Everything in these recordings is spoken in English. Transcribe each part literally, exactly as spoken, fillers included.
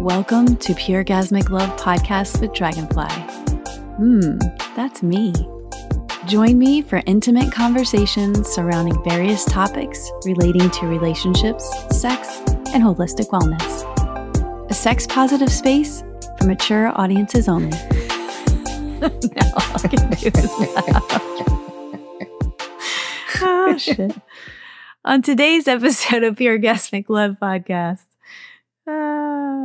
Welcome to Pure Gasmic Love Podcast with Dragonfly. Hmm, that's me. Join me for intimate conversations surrounding various topics relating to relationships, sex, and holistic wellness. A sex-positive space for mature audiences only. Now all I can do is laugh. Oh, shit. On today's episode of Pure Gasmic Love Podcast, uh,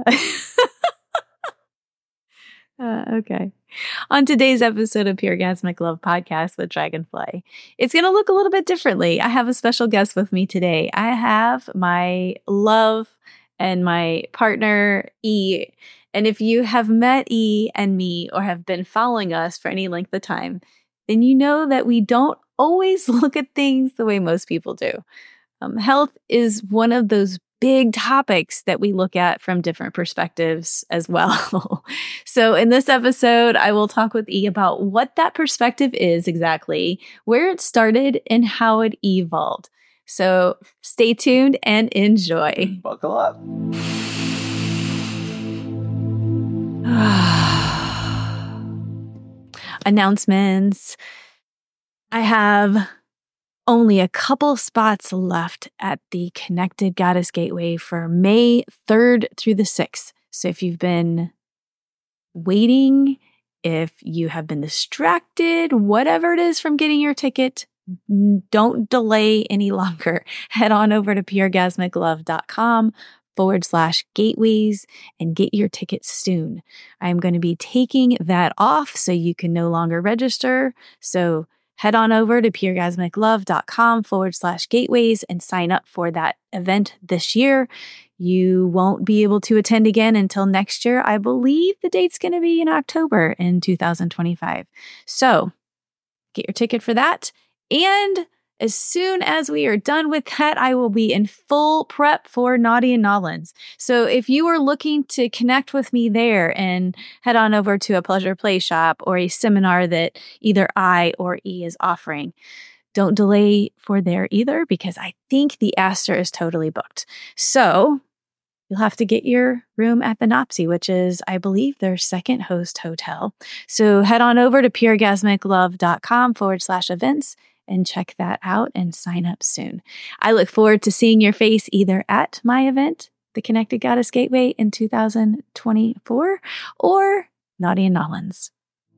uh, okay. On today's episode of Pure Gasmic Love Podcast with Dragonfly, it's going to look a little bit differently. I have a special guest with me today. I have my love and my partner, E. And if you have met E and me or have been following us for any length of time, then you know that we don't always look at things the way most people do. Um, health is one of those big topics that we look at from different perspectives as well. So in this episode, I will talk with E about what that perspective is exactly, where it started, and how it evolved. So stay tuned and enjoy. Buckle up. Announcements. I have only a couple spots left at the Connected Goddess Gateway for May third through the sixth. So if you've been waiting, if you have been distracted, whatever it is from getting your ticket, don't delay any longer. Head on over to puregasmiclove.com forward slash gateways and get your tickets soon. I'm going to be taking that off so you can no longer register. So head on over to puregasmiclove.com forward slash gateways and sign up for that event this year. You won't be able to attend again until next year. I believe the date's going to be in October in two thousand twenty-five. So get your ticket for that. And as soon as we are done with that, I will be in full prep for Naughty and Nolans. So if you are looking to connect with me there and head on over to a pleasure play shop or a seminar that either I or E is offering, don't delay for there either, because I think the Astor is totally booked. So you'll have to get your room at the Nopsy, which is, I believe, their second host hotel. So head on over to puregasmiclove.com forward slash events and check that out and sign up soon. I look forward to seeing your face either at my event, the Connected Goddess Gateway in two thousand twenty-four, or Naughty and Nolans.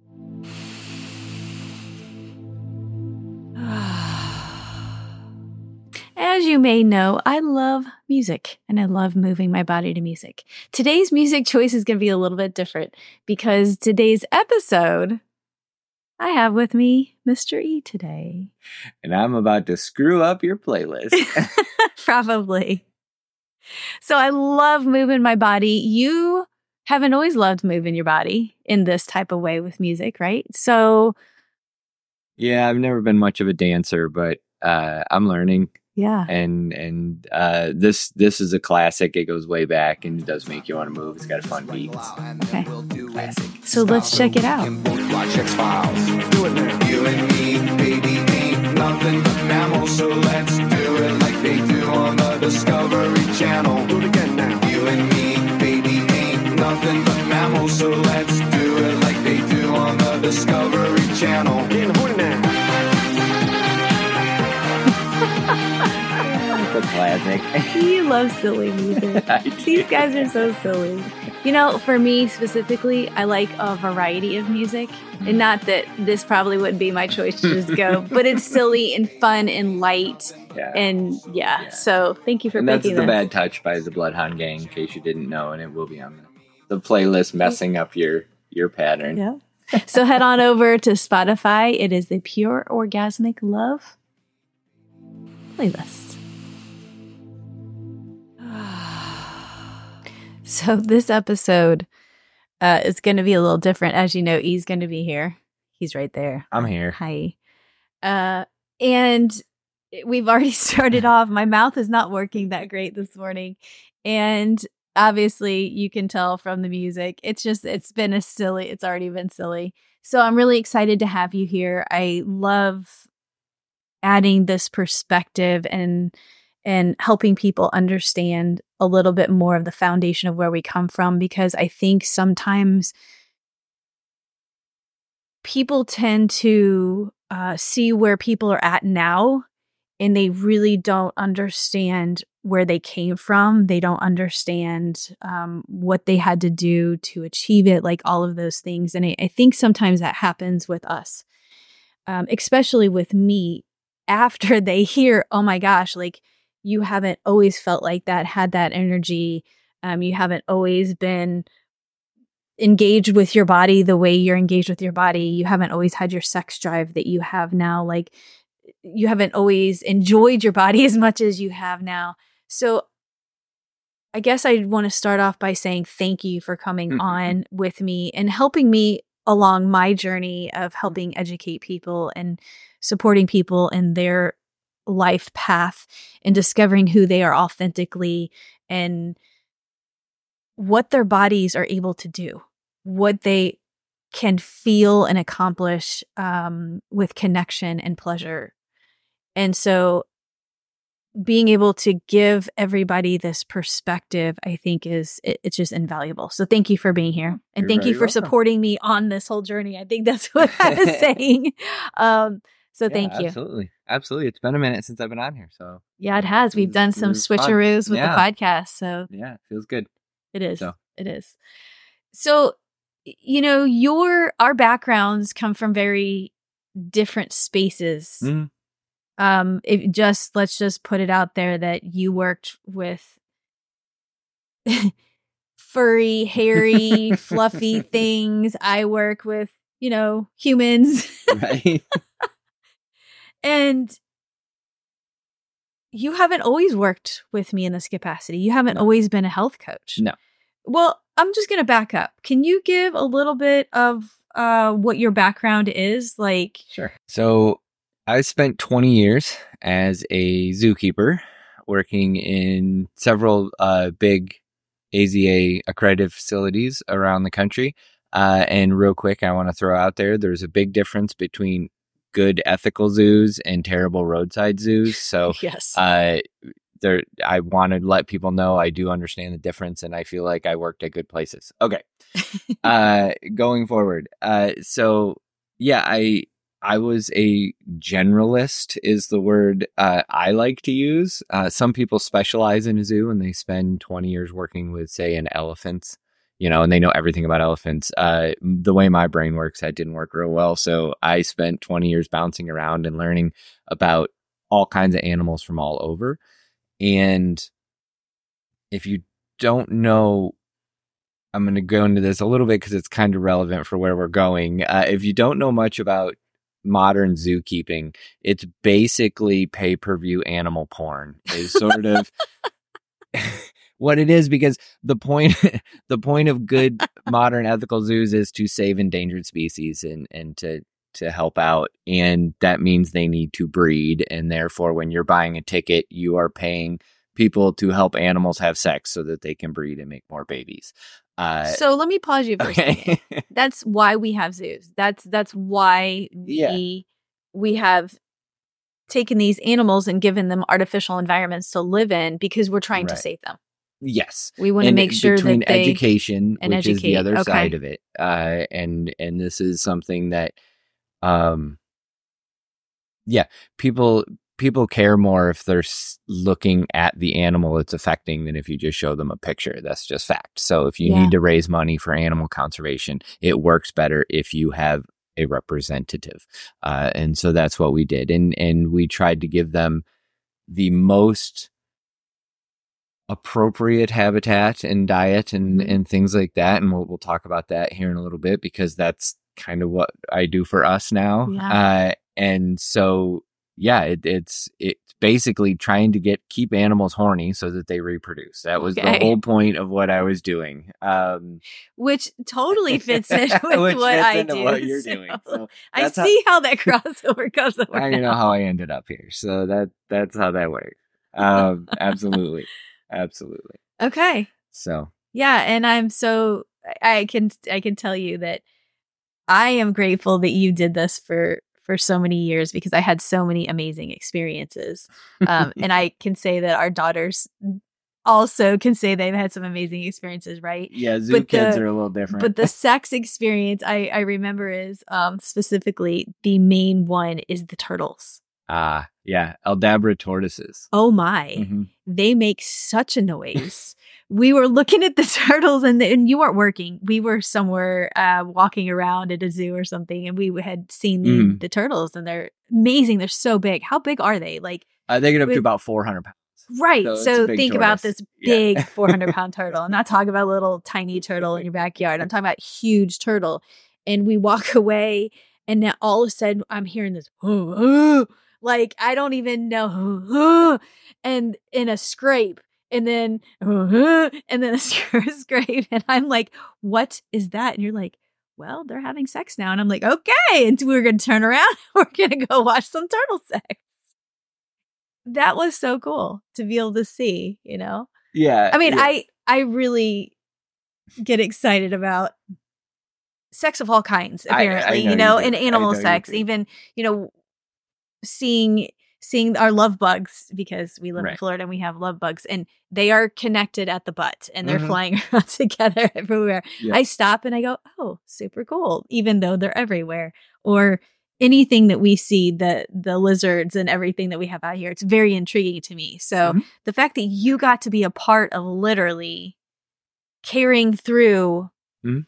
As you may know, I love music and I love moving my body to music. Today's music choice is going to be a little bit different because today's episode, I have with me Mister E today. And I'm about to screw up your playlist. Probably. So I love moving my body. You haven't always loved moving your body in this type of way with music, right? So yeah, I've never been much of a dancer, but uh, I'm learning. Yeah. And and uh, this this is a classic. It goes way back and it does make you want to move. It's got a fun beat. Okay. Classic. So let's check it out. Watch X-Files. Do it now. You and me, baby, ain't nothing but mammals, so let's do it like they do on the Discovery Channel. Do it again now. You and me, baby, ain't nothing but mammals, so let's do it like they do on the Discovery Channel. Getting horny now. It's a classic. You love silly music. These guys are so silly. You know, for me specifically, I like a variety of music. And not that this probably wouldn't be my choice to just go, but it's silly and fun and light. Yeah. And yeah, yeah. So thank you for and that's picking The this. Bad Touch by the Bloodhound Gang, in case you didn't know, and it will be on the playlist messing up your, your pattern. Yeah. So head on over to Spotify. It is the Pure Orgasmic Love playlist. So this episode uh, is going to be a little different. As you know, E's going to be here. He's right there. I'm here. Hi. Uh, and we've already started off. My mouth is not working that great this morning. And obviously you can tell from the music. It's just, it's been a silly, it's already been silly. So I'm really excited to have you here. I love adding this perspective and and helping people understand a little bit more of the foundation of where we come from, because I think sometimes people tend to uh, see where people are at now, and they really don't understand where they came from. They don't understand um, what they had to do to achieve it, like all of those things. And I, I think sometimes that happens with us, um, especially with me, after they hear, oh my gosh, like you haven't always felt like that, had that energy. Um, you haven't always been engaged with your body the way you're engaged with your body. You haven't always had your sex drive that you have now. Like you haven't always enjoyed your body as much as you have now. So I guess I want to start off by saying thank you for coming mm-hmm. on with me and helping me along my journey of helping educate people and supporting people in their life path and discovering who they are authentically and what their bodies are able to do, what they can feel and accomplish um, with connection and pleasure. And so being able to give everybody this perspective, I think is, it, it's just invaluable. So thank you for being here. And You're thank you for welcome. supporting me on this whole journey. I think that's what I was saying. Um, so yeah, thank you. Absolutely. Absolutely. It's been a minute since I've been on here. So yeah, it has. We've was, done some switcheroos fun. with yeah. the podcast. So yeah, it feels good. It is. So. It is. So, you know, your, our backgrounds come from very different spaces. Mm-hmm. Um, it just, let's just put it out there that you worked with furry, hairy, fluffy things. I work with, you know, humans. Right. And you haven't always worked with me in this capacity. You haven't no. always been a health coach. No. Well, I'm just going to back up. Can you give a little bit of uh, what your background is? Like, sure. So I spent twenty years as a zookeeper, working in several uh, big A Z A accredited facilities around the country. Uh, and real quick, I want to throw out there, there's a big difference between good ethical zoos and terrible roadside zoos. So yes. uh, there, I want to let people know I do understand the difference, and I feel like I worked at good places. Okay. uh, going forward. Uh, so yeah, I, I was a generalist is the word uh, I like to use. Uh, some people specialize in a zoo and they spend twenty years working with, say, an elephant, you know, and they know everything about elephants. Uh, the way my brain works, that didn't work real well. So I spent twenty years bouncing around and learning about all kinds of animals from all over. And if you don't know, I'm going to go into this a little bit because it's kind of relevant for where we're going. Uh, if you don't know much about modern zookeeping, it's basically pay-per-view animal porn is sort of what it is, because the point the point of good modern ethical zoos is to save endangered species and and to to help out, and that means they need to breed, and therefore when you're buying a ticket, you are paying people to help animals have sex so that they can breed and make more babies. Uh, so let me pause you for okay. a second. That's why we have zoos. That's that's why yeah. we we have taken these animals and given them artificial environments to live in, because we're trying right. to save them. Yes, we want to make sure between that they education, and which educate. is the other okay. side of it, uh, and and this is something that, um, yeah, people. People care more if they're looking at the animal it's affecting than if you just show them a picture. That's just fact. So if you yeah. need to raise money for animal conservation, it works better if you have a representative. Uh, and so that's what we did. And, and we tried to give them the most appropriate habitat and diet and, mm-hmm. and things like that. And we'll, we'll talk about that here in a little bit, because that's kind of what I do for us now. Yeah. Uh, and so Yeah, it, it's it's basically trying to get keep animals horny so that they reproduce. That was okay. the whole point of what I was doing, um, which totally fits in with which what fits I into do. What you're so doing. So I see how, how that crossover comes over. I know how I ended up here, so that that's how that works. Um, absolutely, absolutely. Okay. So yeah, and I'm so I can I can tell you that I am grateful that you did this for. for so many years, because I had so many amazing experiences. Um, and I can say that our daughters also can say they've had some amazing experiences, right? Yeah, zoo But kids the- are a little different. But the sex experience I, I remember is um, specifically the main one is the turtles. Ah, yeah, Aldabra tortoises. Oh my, Mhm. they make such a noise. We were looking at the turtles and, the, and you weren't working. We were somewhere uh, walking around at a zoo or something, and we had seen the, Mhm. the turtles, and they're amazing. They're so big. How big are they? Like, Uh, they get up with- to about four hundred pounds. right. So it's So, a big think about tortoise. this Yeah. big four hundred pound turtle. I'm not talking about a little tiny turtle in your backyard. I'm talking about huge turtle. And we walk away, and now all of a sudden I'm hearing this, "Oh, oh," like I don't even know, "Oh, oh," and in a scrape, and then, "Oh, oh," and then a scrape. And I'm like, what is that? And you're like, well, they're having sex now. And I'm like, okay. And we're going to turn around. We're going to go watch some turtle sex. That was so cool to be able to see, you know? Yeah. I mean, yeah. I I really get excited about sex of all kinds, I- I apparently, know you know, you do. and I animal know you sex, do. even, you know, seeing seeing our love bugs, because we live in Right. Florida and we have love bugs, and they are connected at the butt and they're Mhm. flying around together everywhere. Yeah. I stop and I go, oh, super cool, even though they're everywhere. Or anything that we see, the the lizards and everything that we have out here, it's very intriguing to me. So Mhm. the fact that you got to be a part of literally carrying through Mhm.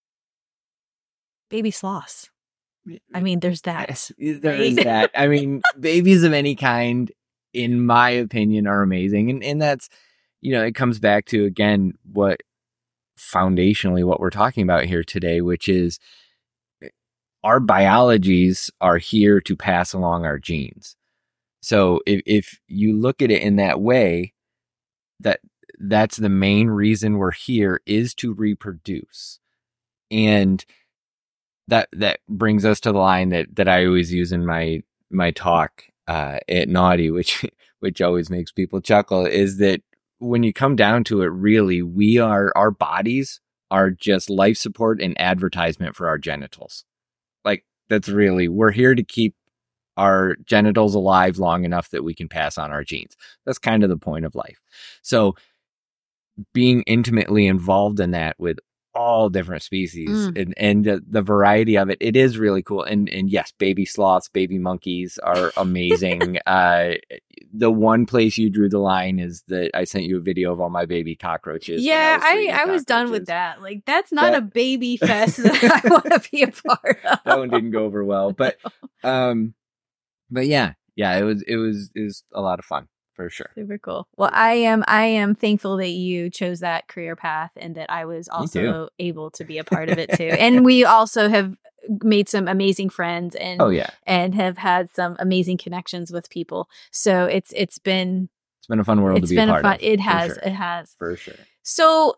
baby sloths. I mean, there's that. There is right? that. I mean, babies of any kind, in my opinion, are amazing. And and that's, you know, it comes back to, again, what foundationally what we're talking about here today, which is our biologies are here to pass along our genes. So if if you look at it in that way, that that's the main reason we're here, is to reproduce. And that that brings us to the line that that I always use in my my talk uh, at Naughty, which which always makes people chuckle, is that when you come down to it, really, we are our bodies are just life support and advertisement for our genitals. Like, that's really, we're here to keep our genitals alive long enough that we can pass on our genes. That's kind of the point of life. So being intimately involved in that with all different species Mm. and, and the, the variety of it, it is really cool. And, and yes, baby sloths, baby monkeys are amazing. uh, the one place you drew the line is that I sent you a video of all my baby cockroaches. when Yeah, was I, breeding I was done with cockroaches. that. Like, that's not That- a baby fest that I want to be a part of. That one didn't go over well, but, um, but yeah, yeah, it was, it was, it was a lot of fun for sure. Super cool. Well, I am I am thankful that you chose that career path and that I was also able to be a part of it too. And we also have made some amazing friends and Oh yeah. and have had some amazing connections with people. So it's it's been It's been a fun world it's to be been a a part fun of. it for has sure. it has. For sure. So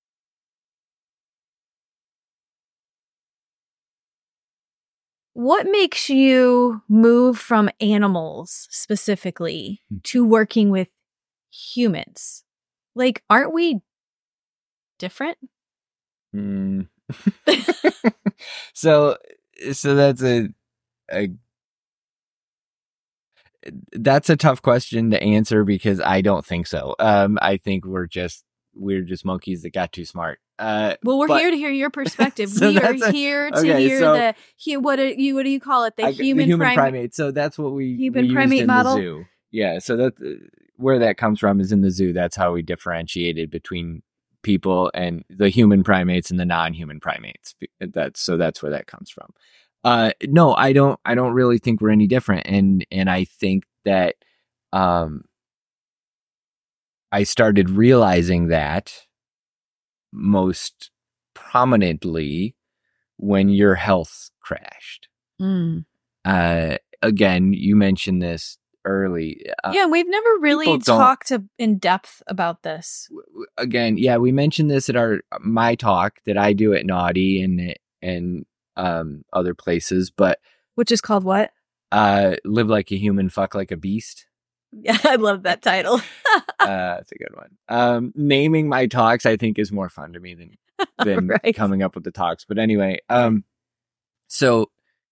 what makes you move from animals specifically Hmm. to working with humans? Like, aren't we different? Mm. so, so that's a, a, that's a tough question to answer because I don't think so. Um, I think we're just, we're just monkeys that got too smart. Uh, Well, we're but- here to hear your perspective. So we are that's a- here to okay, hear so- the he, what do you what do you call it? The I- human, the human primate. primate. So that's what we Human we used primate in model? the zoo. Yeah. So that where that comes from is in the zoo. That's how we differentiated between people and the human primates and the non-human primates. That's so that's where that comes from. Uh, no, I don't. I don't really think we're any different. And and I think that um, I started realizing that most prominently when your health crashed. Mm. Uh, again, you mentioned this early. Uh, Yeah, we've never really people don't- talked to, in depth about this. w- again, yeah, we mentioned this at our my talk that I do at Naughty and and um other places, but Which is called what? uh, live like a human, fuck like a beast. Yeah, I love that title. Uh, that's a good one. Um, naming my talks, I think, is more fun to me than than Right. coming up with the talks. But anyway, um, so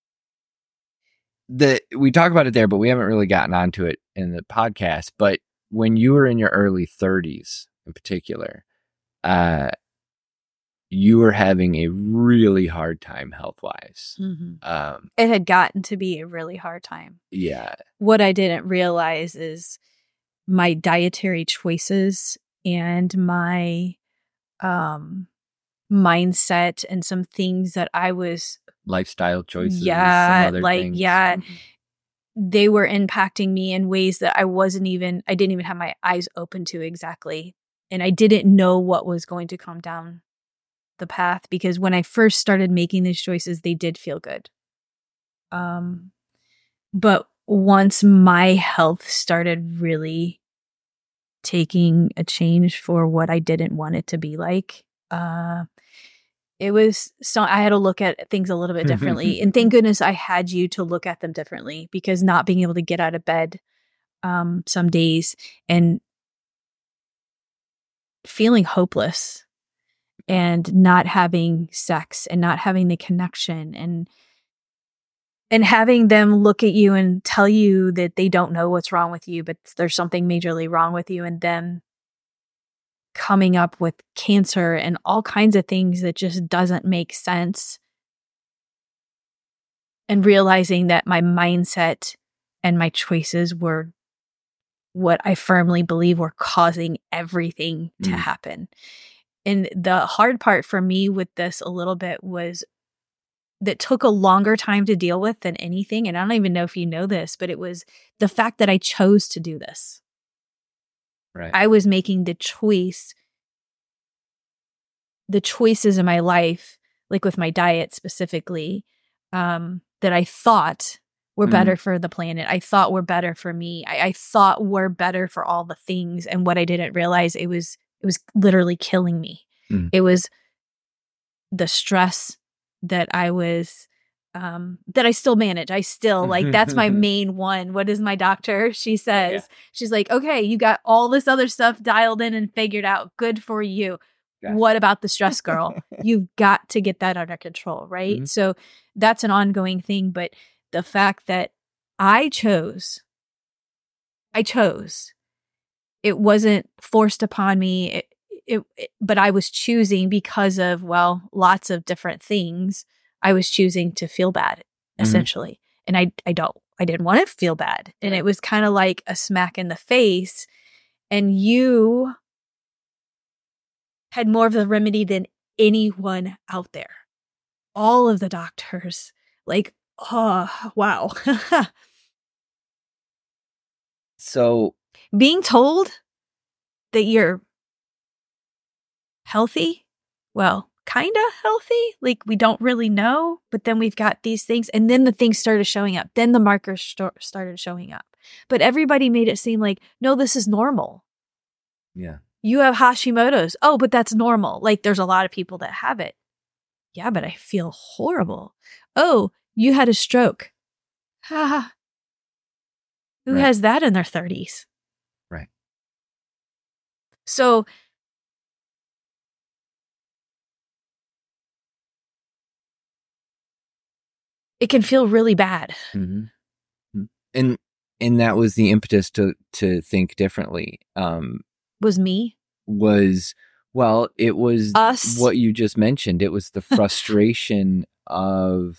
the we talk about it there, but we haven't really gotten onto it in the podcast. But when you were in your early thirties, in particular, uh, you were having a really hard time health-wise. Mm-hmm. Um, it had gotten to be a really hard time. Yeah. What I didn't realize is my dietary choices and my um, mindset and some things that I was Lifestyle choices. Yeah, some other like things. yeah, Mhm. they were impacting me in ways that I wasn't even. I didn't even have my eyes open to exactly, and I didn't know what was going to come down the path, because when I first started making these choices, they did feel good. Um, but once my health started really taking a change for what I didn't want it to be like, uh, it was so I had to look at things a little bit differently. And thank goodness I had you to look at them differently, because not being able to get out of bed um, some days and feeling hopeless and not having sex and not having the connection and and having them look at you and tell you that they don't know what's wrong with you, but there's something majorly wrong with you, and them coming up with cancer and all kinds of things that just doesn't make sense. And realizing that my mindset and my choices were what I firmly believe were causing everything to Mm. happen. And the hard part for me with this a little bit was that took a longer time to deal with than anything. And I don't even know if you know this, but it was the fact that I chose to do this. Right. I was making the choice, the choices in my life, like with my diet specifically, um, that I thought were Mhm. better for the planet. I thought were better for me. I, I thought were better for all the things. And what I didn't realize, it was it was literally killing me. Mm. It was the stress that I was um that I still manage. I still like that's my main one. What is my doctor? She says, Yeah. she's like, okay, you got all this other stuff dialed in and figured out. Good for you. Gotcha. What about the stress, girl? You've got to get that under control, right? Mhm. So that's an ongoing thing. But the fact that I chose, I chose, it wasn't forced upon me. It, it, it, but I was choosing because of, well, lots of different things. I was choosing to feel bad, Mhm. essentially. And I, I don't, I didn't want to feel bad. And it was kind of like a smack in the face. And you had more of the remedy than anyone out there. All of the doctors, like, oh, wow. So Being told that you're healthy, well, kind of healthy, like we don't really know, but then we've got these things, and then the things started showing up. Then the markers st- started showing up. But everybody made it seem like, no, this is normal. yeah. You have Hashimoto's. Oh, but that's normal. Like there's a lot of people that have it. Yeah, but I feel horrible. Oh, you had a stroke. Ha. Who Right. has that in their thirties? Right. So it can feel really bad. Mm-hmm. And and that was the impetus to to think differently. Um, Was me. was well, it was Us. what you just mentioned. It was the frustration of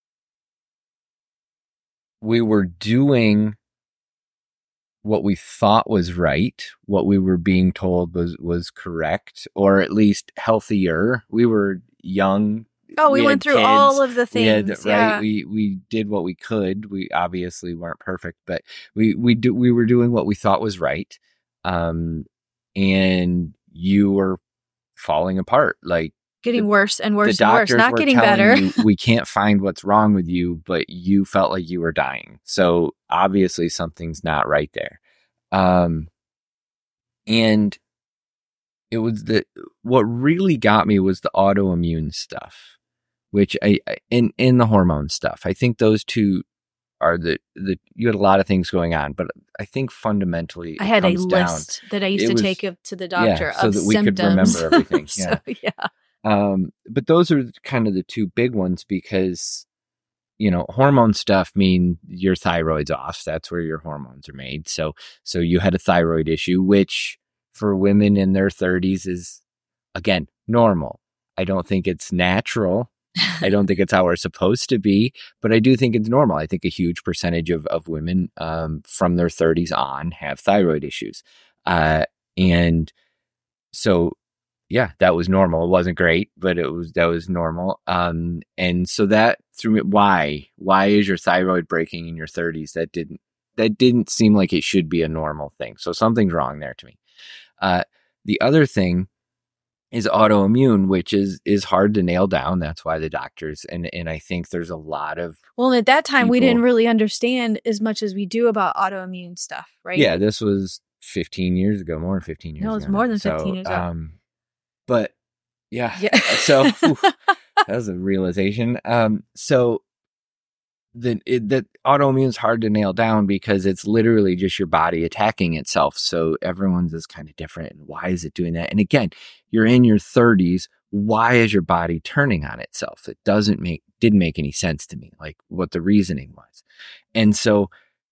we were doing what we thought was right, what we were being told was was correct, or at least healthier. We were young. Oh, we, We went had through all kids. of the We had, things. right. Yeah. We we did what we could. We obviously weren't perfect, but we we do we were doing what we thought was right. Um, and you were falling apart. Like Getting the- worse and worse the and worse. doctors Not were getting telling better. you, we can't find what's wrong with you, but you felt like you were dying. So obviously something's not right there. Um, and it was the what really got me was the autoimmune stuff, which I, I in in the hormone stuff. I think those two are the the you had a lot of things going on, but I think fundamentally I it had a comes down- list that I used it to was- take up to the doctor yeah, so of that we could symptoms. remember everything. So, yeah. Um, but those are kind of the two big ones because, you know, hormone stuff mean your thyroid's off. That's where your hormones are made. So, so you had a thyroid issue, which for women in their thirties is, again, normal. I don't think it's natural. I don't think it's how we're supposed to be, but I do think it's normal. I think a huge percentage of, of women um, from their thirties on have thyroid issues. Uh, and so, yeah, that was normal. It wasn't great, but it was, that was normal. Um, and so that threw me, why, why is your thyroid breaking in your thirties? That didn't, that didn't seem like it should be a normal thing. So something's wrong there to me. Uh, the other thing is autoimmune, which is is hard to nail down. That's why the doctors, and and I think there's a lot of Well, at that time, we people- didn't really understand as much as we do about autoimmune stuff, right? yeah, this was fifteen years ago, more than fifteen years No, ago. it's more than So, fifteen years ago. Um, but yeah, Yeah. so whew, that was a realization. Um, so the it, that autoimmune is hard to nail down because it's literally just your body attacking itself. So everyone's is kind of different. And why is it doing that? And again, you're in your thirties. Why is your body turning on itself? It doesn't make, didn't make any sense to me, like what the reasoning was. And so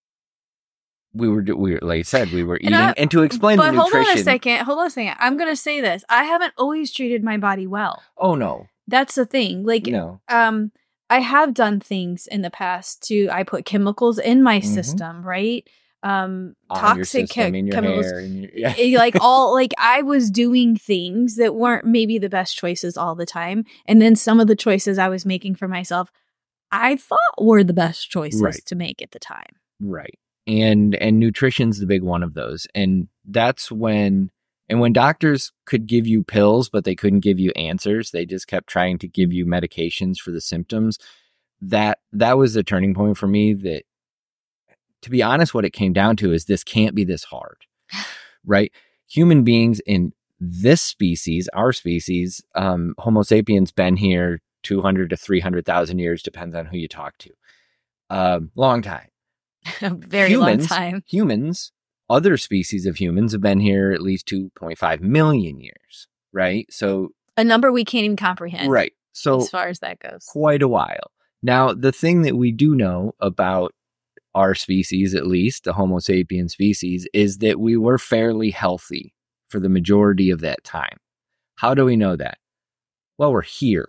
we were, we were, like I said, we were eating, I- and to explain the But hold nutrition. on a second. Hold on a second. I'm going to say this. I haven't always treated my body well. Oh no, That's the thing. Like, no. um, I have done things in the past to, I put chemicals in my Mhm. system, right? Um, On your toxic system, che- in your chemicals. hair, in your, yeah. Eh, like all like I was doing things that weren't maybe the best choices all the time, and then some of the choices I was making for myself I thought were the best choices Right. to make at the time. Right. And and nutrition's the big one of those. And that's when and when doctors could give you pills, but they couldn't give you answers, they just kept trying to give you medications for the symptoms. That that was the turning point for me. That, to be honest, what it came down to is this can't be this hard. Right? Human beings in this species, our species, um, Homo sapiens, been here two hundred to three hundred thousand years, depends on who you talk to. Um, long time. A very Humans- long time. Humans, other species of humans have been here at least two point five million years, right? So, A number we can't even comprehend. right. So as far as that goes. quite a while. Now, the thing that we do know about our species, at least the Homo sapien species, is that we were fairly healthy for the majority of that time. How do we know that? Well, we're here.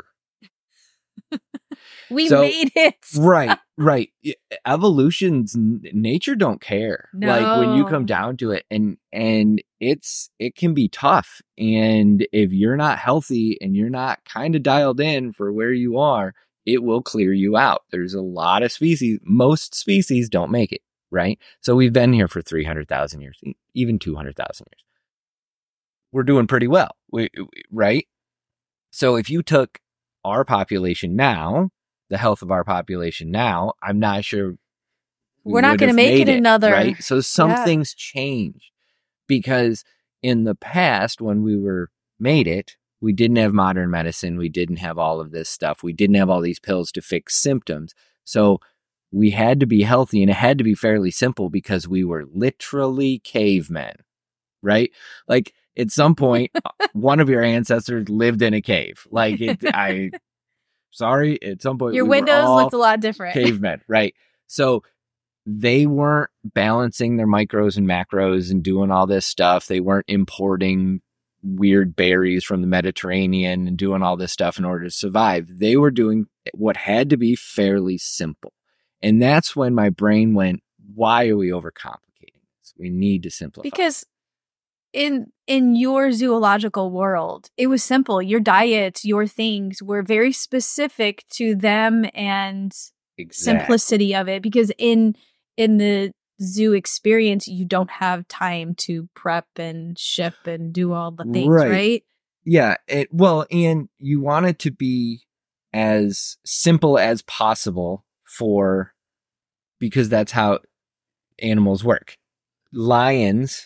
We So- made it. Right, right. I- Evolution's n- nature don't care. Like when you No. come down to it, and and it's it can be tough. And if you're not healthy and you're not kind of dialed in for where you are, it will clear you out. There's a lot of species. Most species don't make it, right? So we've been here for three hundred thousand years, e- even two hundred thousand years. We're doing pretty well, we, we- right? So if you took our population now, the health of our population now, I'm not sure we We're not would gonna have make made it another- right. So Yeah. something's changed, because in the past, when we were made it, we didn't have modern medicine. We didn't have all of this stuff. We didn't have all these pills to fix symptoms. So we had to be healthy, and it had to be fairly simple because we were literally cavemen, right? Like at some point, one of your ancestors lived in a cave. Like it, I, sorry, at some point, Your we were windows all looked a lot different. cavemen, right? So they weren't balancing their micros and macros and doing all this stuff. They weren't importing weird berries from the Mediterranean and doing all this stuff in order to survive. They were doing what had to be fairly simple. And that's when my brain went, why are we overcomplicating this? We need to simplify. Because in in your zoological world, it was simple. Your diets, your things were very specific to them and Exact- simplicity of it. Because in in the zoo experience, you don't have time to prep and ship and do all the things, Right. right? Yeah. It, well, and you want it to be as simple as possible for, because that's how animals work. Lions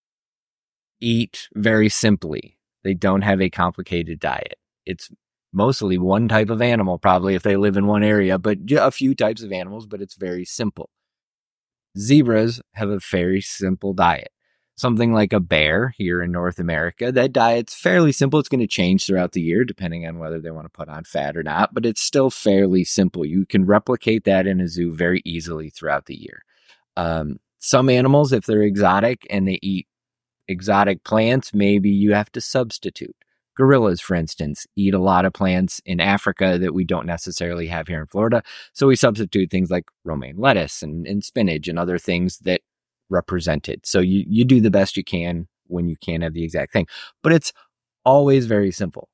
eat very simply. They don't have a complicated diet. It's mostly one type of animal, probably if they live in one area, but ju- a few types of animals, but it's very simple. Zebras have a very simple diet. Something like a bear here in North America, that diet's fairly simple. It's going to change throughout the year depending on whether they want to put on fat or not, but it's still fairly simple. You can replicate that in a zoo very easily throughout the year. Um, some animals, if they're exotic and they eat exotic plants, maybe you have to substitute. Gorillas, for instance, eat a lot of plants in Africa that we don't necessarily have here in Florida. So we substitute things like romaine lettuce and, and spinach and other things that represent it. So you, you do the best you can when you can't have the exact thing. But it's always very simple.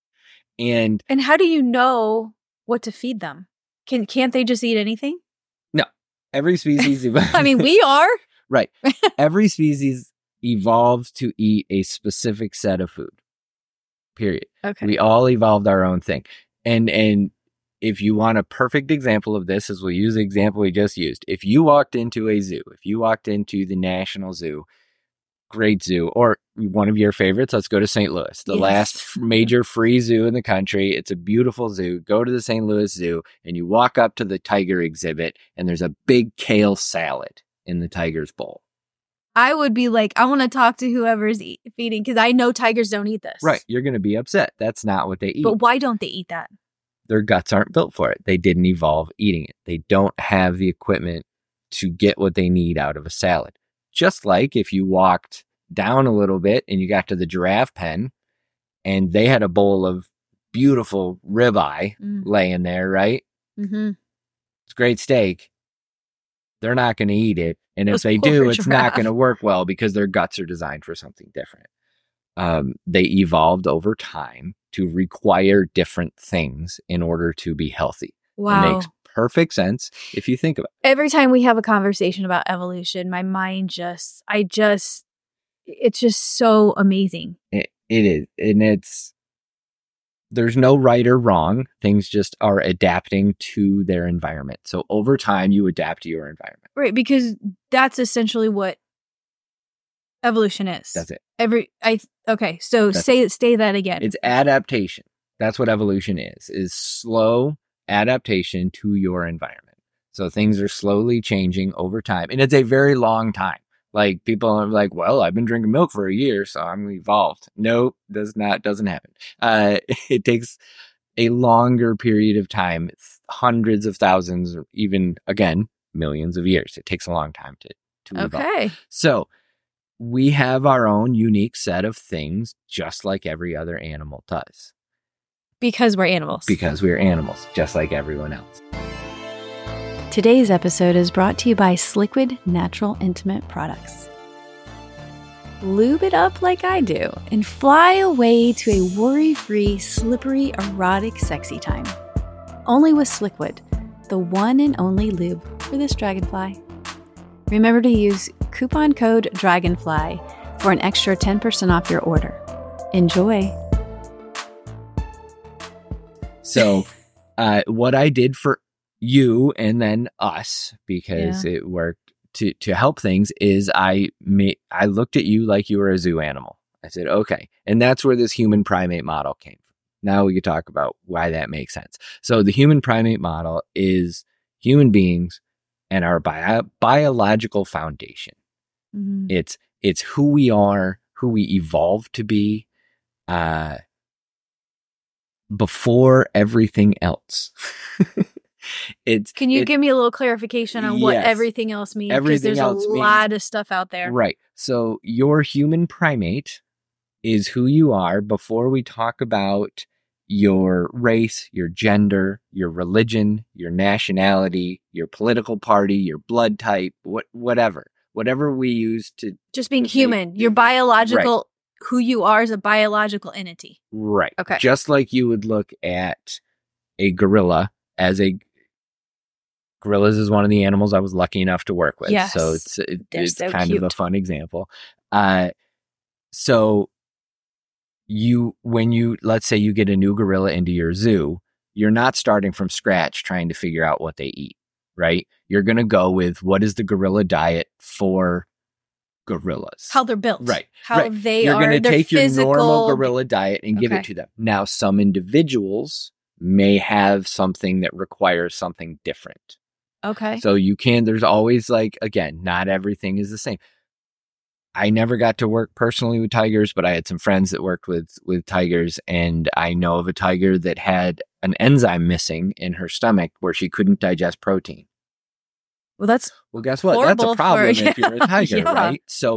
And And how do you know what to feed them? Can, can't they just eat anything? no, every species... I mean, we are. Right. Every species evolved to eat a specific set of food. Period. Okay. We all evolved our own thing. And and if you want a perfect example of this, as we'll use the example we just used, if you walked into a zoo, if you walked into the National Zoo, great zoo, or one of your favorites, let's go to Saint Louis, the Yes. last major free zoo in the country. It's a beautiful zoo. Go to the Saint Louis Zoo and you walk up to the tiger exhibit and there's a big kale salad in the tiger's bowl. I would be like, I want to talk to whoever's eat, feeding because I know tigers don't eat this. Right. You're going to be upset. That's not what they eat. But why don't they eat that? Their guts aren't built for it. They didn't evolve eating it. They don't have the equipment to get what they need out of a salad. Just like if you walked down a little bit and you got to the giraffe pen and they had a bowl of beautiful ribeye Mm. laying there, right? Mm-hmm. It's great steak. They're not going to eat it. And if Those they poor do, it's not giraffe. going to work well because their guts are designed for something different. Um, they evolved over time to require different things in order to be healthy. It Wow. makes perfect sense if you think about Every time we have a conversation about evolution, my mind just, I just, it's just so amazing. it. It, it is. And it's, there's no right or wrong. Things just are adapting to their environment. So over time, you adapt to your environment. Right. Because that's essentially what evolution is. That's it. Every, I, okay. So That's say, say that again. It's adaptation. That's what evolution is, is slow adaptation to your environment. So things are slowly changing over time. And it's a very long time. Like people are like, well, I've been drinking milk for a year, so I'm evolved. No, does not, doesn't happen. Uh, it takes a longer period of time, it's hundreds of thousands, or even again, millions of years. It takes a long time to, to evolve. okay. So we have our own unique set of things, just like every other animal does. Because we're animals. Because we're animals, just like everyone else. Today's episode is brought to you by Sliquid Natural Intimate Products. Lube it up like I do and fly away to a worry-free, slippery, erotic, sexy time. Only with Sliquid, the one and only lube for this dragonfly. Remember to use coupon code DRAGONFLY for an extra ten percent off your order. Enjoy! So uh, what I did for you and then us, because Yeah. it worked to, to help things, is I made, I looked at you like you were a zoo animal. I said, okay. And that's where this human primate model came from. Now we could talk about why that makes sense. So the human primate model is human beings and our bio- biological foundation. Mhm. It's it's who we are, who we evolved to be, uh, before everything else. It's Can you it- give me a little clarification on what Yes. everything else means? Because Everything there's a else means- lot of stuff out there. right? So your human primate is who you are before we talk about your race, your gender, your religion, your nationality, your political party, your blood type, what whatever, whatever we use to Just being Okay. human. Your biological, who you are is a biological entity. right. Okay. Just like you would look at a gorilla as a gorillas is one of the animals I was lucky enough to work with. Yes. So it's it, They're it's so kind of a cute. fun example. Uh, so you when you let's say you get a new gorilla into your zoo, you're not starting from scratch trying to figure out what they eat, right? You're going to go with what is the gorilla diet for gorillas. How they're built. Right, How right. they You're are. going to their take your physical, normal gorilla diet and give Okay. it to them. Now, some individuals may have something that requires something different. Okay. So you can, there's always like, again, not everything is the same. I never got to work personally with tigers, but I had some friends that worked with, with tigers. And I know of a tiger that had an enzyme missing in her stomach where she couldn't digest protein. Well, that's Well, guess what? That's Horrible a problem for- if you're a tiger, yeah. right? So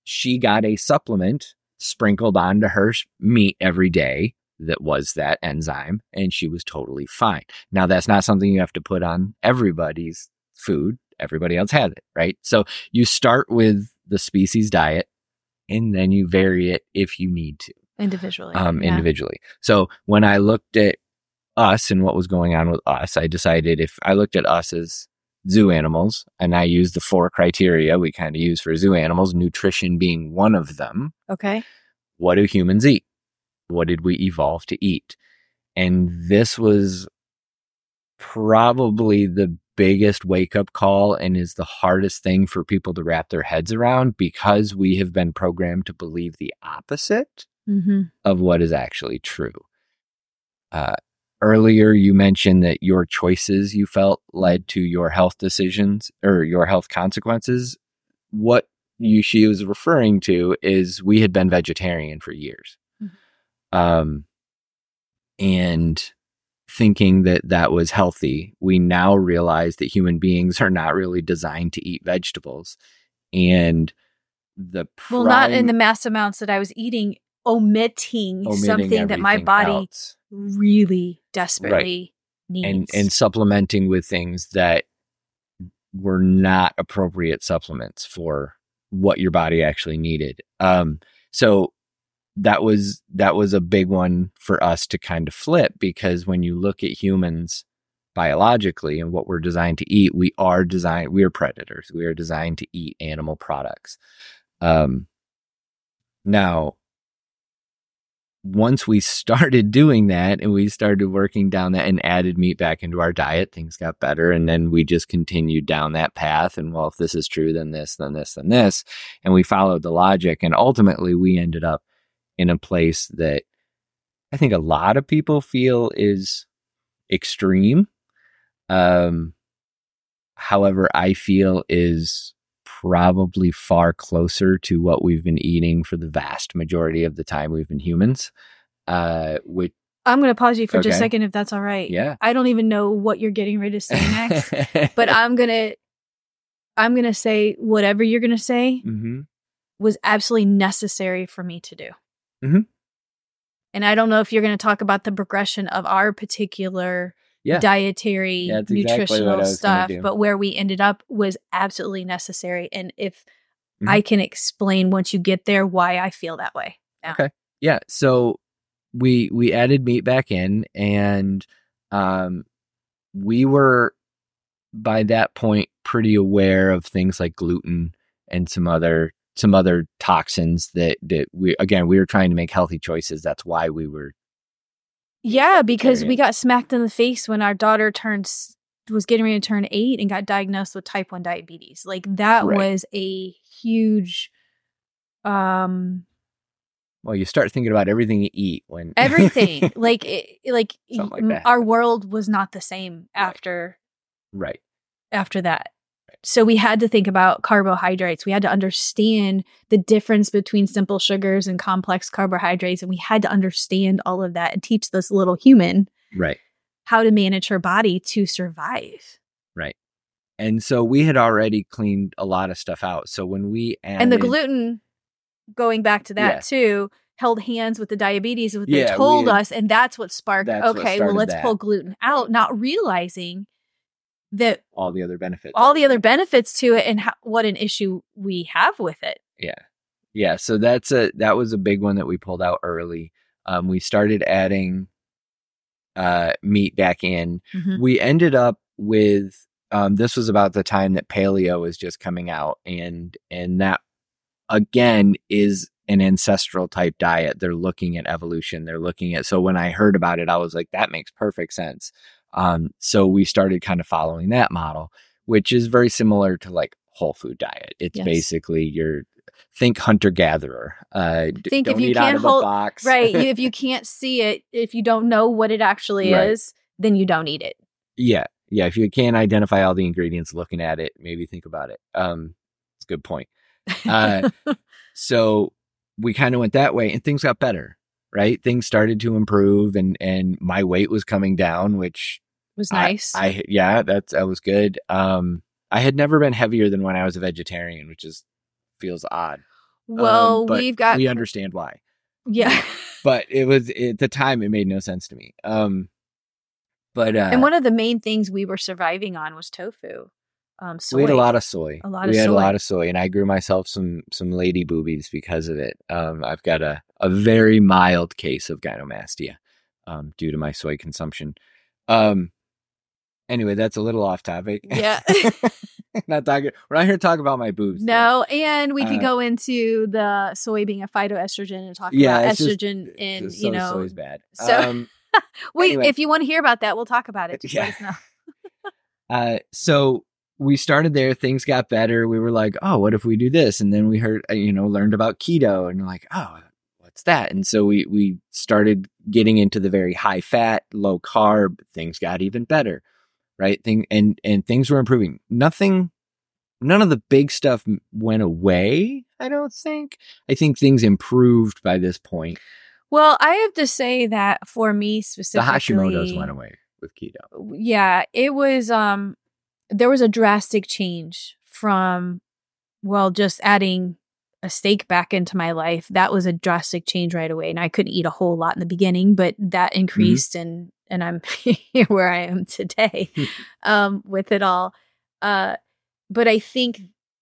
she got a supplement sprinkled onto her meat every day that was that enzyme, and she was totally fine. Now, that's not something you have to put on everybody's food. Everybody else has it, right? So you start with the species diet, and then you vary it if you need to. Individually. Um, yeah. Individually. So when I looked at us and what was going on with us, I decided if I looked at us as zoo animals, and I used the four criteria we kind of use for zoo animals, nutrition being one of them. Okay. What do humans eat? What did we evolve to eat? And this was probably the biggest wake-up call and is the hardest thing for people to wrap their heads around, because we have been programmed to believe the opposite Mm-hmm. of what is actually true. Uh, earlier, you mentioned that your choices you felt led to your health decisions or your health consequences. What you she was referring to is we had been vegetarian for years. Mm-hmm. Um, and thinking that that was healthy, we now realize that human beings are not really designed to eat vegetables. And the prime, well, not in the mass amounts that I was eating, omitting, omitting something that my body else. really desperately right. needs. And, and supplementing with things that were not appropriate supplements for what your body actually needed. Um, so that was that was a big one for us to kind of flip, because when you look at humans biologically and what we're designed to eat, we are designed, we are predators. We are designed to eat animal products. Um, now, once we started doing that and we started working down that and added meat back into our diet, things got better. And then we just continued down that path. And well, if this is true, then this, then this, then this. And we followed the logic. And ultimately we ended up in a place that I think a lot of people feel is extreme. Um, however, I feel is probably far closer to what we've been eating for the vast majority of the time we've been humans. Uh, which I'm going to pause you for okay. just a second, if that's all right. Yeah. I don't even know what you're getting ready to say next, but I'm going to, I'm going to say whatever you're going to say mm-hmm. was absolutely necessary for me to do. Mm-hmm. And I don't know if you're going to talk about the progression of our particular yeah. dietary, yeah, exactly nutritional stuff, do. but where we ended up was absolutely necessary. And if mm-hmm. I can explain once you get there why I feel that way. Yeah. Okay. Yeah. So we we added meat back in, and um, we were by that point pretty aware of things like gluten and some other some other toxins that that we again we were trying to make healthy choices. That's why we were. Yeah, because we got smacked in the face when our daughter turned was getting ready to turn eight and got diagnosed with type one diabetes. Like that right. was a huge. Um, well, you start thinking about everything you eat when everything like it, like, like our world was not the same after. Right. After that. So we had to think about carbohydrates. We had to understand the difference between simple sugars and complex carbohydrates. And we had to understand all of that and teach this little human right. how to manage her body to survive. Right. And so we had already cleaned a lot of stuff out. So when we added... And the gluten, going back to that yeah. too, held hands with the diabetes, what yeah, they told had, us. And that's what sparked, that's okay, what well, let's that. pull gluten out, not realizing that all the other benefits, all the other benefits to it, and how, what an issue we have with it. Yeah. Yeah. So that's a, that was a big one that we pulled out early. Um, we started adding, uh, meat back in. Mm-hmm. We ended up with, um, this was about the time that paleo was just coming out, and, and that again is an ancestral type diet. They're looking at evolution. They're looking at, so when I heard about it, I was like, that makes perfect sense. Um, so we started kind of following that model, which is very similar to like whole food diet. It's yes. basically your think hunter gatherer. Uh, think don't if you eat can't out of hold, a box. right. You, if you can't see it, if you don't know what it actually right. is, then you don't eat it. Yeah. Yeah. If you can't identify all the ingredients looking at it, maybe think about it. Um, it's a good point. Uh, so we kind of went that way and things got better, right? Things started to improve, and, and my weight was coming down, which was nice. I, I yeah, that's, that was good. Um, I had never been heavier than when I was a vegetarian, which is feels odd. Well, um, but we've got we understand why. Yeah. But it was at the time it made no sense to me. Um, but uh, and one of the main things we were surviving on was tofu. Um, soy. we had a lot of soy. A lot we of had soy. a lot of soy, and I grew myself some some lady boobies because of it. Um, I've got a a very mild case of gynecomastia um, due to my soy consumption. Um, anyway, that's a little off topic. Yeah. not talking. We're not here to talk about my boobs. No, and we could Uh, go into the soy being a phytoestrogen and talk Yeah, about it's just- estrogen and So you know. soy's bad. so- um, Wait, anyway. if you want to hear about that, we'll talk about it. Just Yeah. let us know. Uh, so we started there. Things got better. We were like, oh, what if we do this? And then we heard, uh, you know, learned about keto, and we're like, oh, what's that? And so we we started getting into the very high fat, low carb. Things got even better, right? Thing and and things were improving. Nothing, none of the big stuff m- went away. I don't think. I think things improved by this point. Well, I have to say that for me The specifically, Hashimoto's went away with keto. Yeah, it was. Um, there was a drastic change from, well, just adding a steak back into my life. That was a drastic change right away, and I couldn't eat a whole lot in the beginning, but that increased, and and I'm here where I am today, um, with it all. Uh, but I think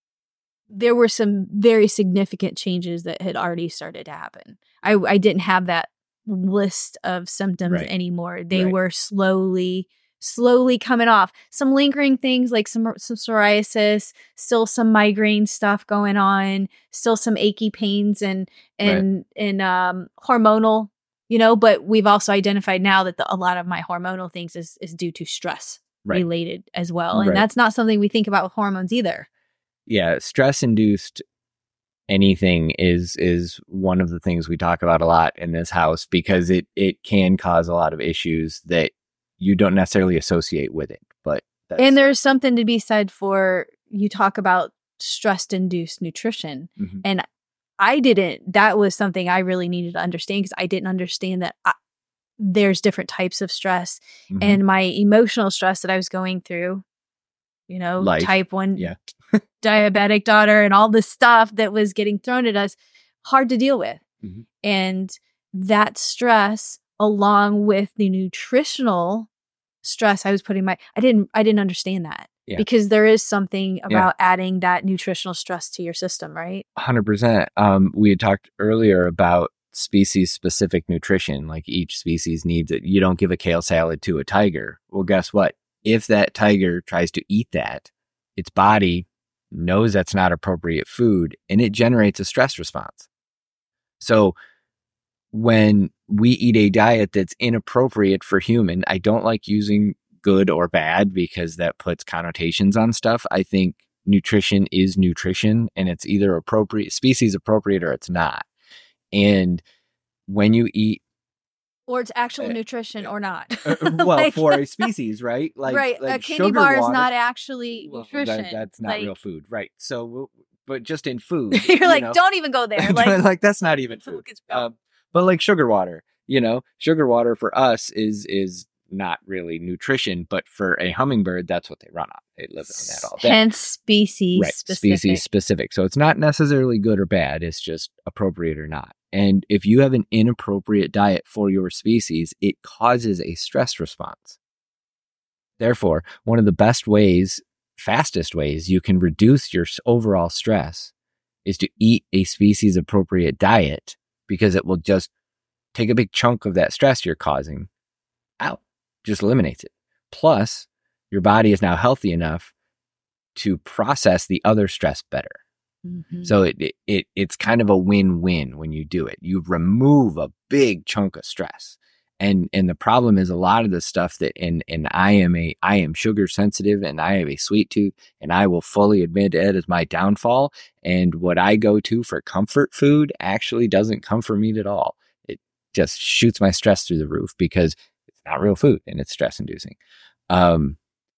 there were some very significant changes that had already started to happen. I, I didn't have that list of symptoms Right. anymore. They Right. were slowly, slowly coming off. Some lingering things like some, some psoriasis, still some migraine stuff going on, still some achy pains and, and, and, um, hormonal, you know, but we've also identified now that the, a lot of my hormonal things is, is due to stress Right. related as well. And Right. that's not something we think about with hormones either. Yeah, stress induced anything is is one of the things we talk about a lot in this house, because it it can cause a lot of issues that you don't necessarily associate with it. But that's, And there's something to be said for, you talk about stress induced nutrition. Mhm. And I didn't, that was something I really needed to understand, because I didn't understand that I, there's different types of stress. Mhm. And my emotional stress that I was going through, you know, Life. type one Yeah. diabetic daughter and all this stuff that was getting thrown at us, hard to deal with. Mhm. And that stress, along with the nutritional stress I was putting my, I didn't, I didn't understand that. Yeah. Because there is something about adding that nutritional stress to your system, right? one hundred percent. Um, we had talked earlier about species specific nutrition, like each species needs it. You don't give a kale salad to a tiger. Well, guess what? If that tiger tries to eat that, its body knows that's not appropriate food, and it generates a stress response. So when we eat a diet that's inappropriate for human, I don't like using good or bad because that puts connotations on stuff. I think nutrition is nutrition, and it's either appropriate, species appropriate, or it's not. And when you eat, Or it's actual Uh, nutrition or not. uh, well, Like- for a species, right? Like, right. like a candy sugar bar is water- not actually well, nutrition. that- that's not Like, real food, right? So, we'll- but just in food, You're you like, know, don't even go there. Like, like that's not even food. look, it's real. Um, but like sugar water, you know, sugar water for us is is not really nutrition, but for a hummingbird, that's what they run on. They live on that all day. Hence species Right, specific. species specific. So it's not necessarily good or bad. It's just appropriate or not. And if you have an inappropriate diet for your species, it causes a stress response. Therefore, one of the best ways, fastest ways you can reduce your s- overall stress is to eat a species appropriate diet, because it will just take a big chunk of that stress you're causing out, just eliminates it. Plus, your body is now healthy enough to process the other stress better. Mhm. So it, it it it's kind of a win-win when you do it. You remove a big chunk of stress. And and the problem is a lot of the stuff that and and I am a I am sugar sensitive, and I have a sweet tooth, and I will fully admit it as my downfall. And what I go to for comfort food actually doesn't comfort me at all. It just shoots my stress through the roof because it's not real food and it's stress inducing. Um